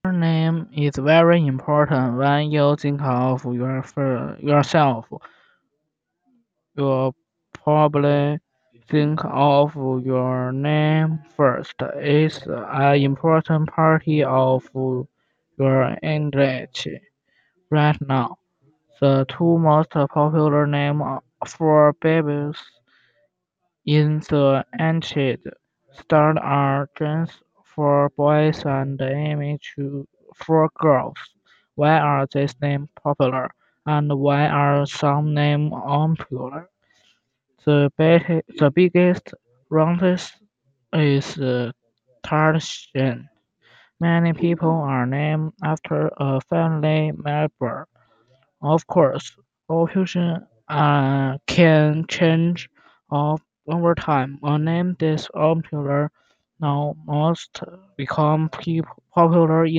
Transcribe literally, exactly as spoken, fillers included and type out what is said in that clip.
Name is very important when you think of your fir- yourself. You probably think of your name first. It's an important part of your identity. Right now, the two most popular names for babies in the United States are James for boys and Amy to- for girls. Why are these names popular, and why are some names unpopular? The beta- the biggest reason is uh, tradition. Many people are named after a family member. Of course, opinions uh, can change of- over time. A name that's popular now must become pe- popular